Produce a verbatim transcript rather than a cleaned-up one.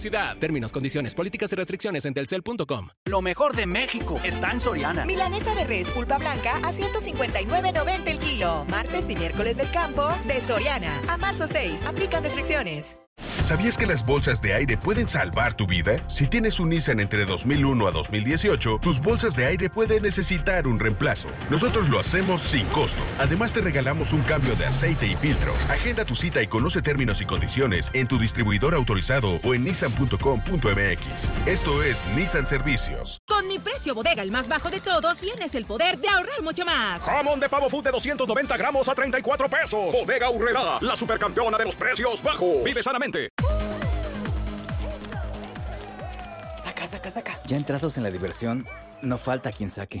Ciudad. Términos, condiciones, políticas y restricciones en telcel punto com. Lo mejor de México está en Soriana. Milanesa de res pulpa blanca a ciento cincuenta y nueve noventa el kilo. Martes y miércoles del campo de Soriana. A marzo seis. Aplican restricciones. ¿Sabías que las bolsas de aire pueden salvar tu vida? Si tienes un Nissan entre dos mil uno a dos mil dieciocho, tus bolsas de aire pueden necesitar un reemplazo. Nosotros lo hacemos sin costo. Además, te regalamos un cambio de aceite y filtros. Agenda tu cita y conoce términos y condiciones en tu distribuidor autorizado o en nissan punto com punto m x. Esto es Nissan Servicios. Con mi precio bodega, el más bajo de todos, tienes el poder de ahorrar mucho más. Jamón de pavo food de doscientos noventa gramos a treinta y cuatro pesos. Bodega Aurrerá, la supercampeona de los precios bajos. Vive sanamente. Saca, saca, saca. Ya entrados en la diversión, no falta quien saque.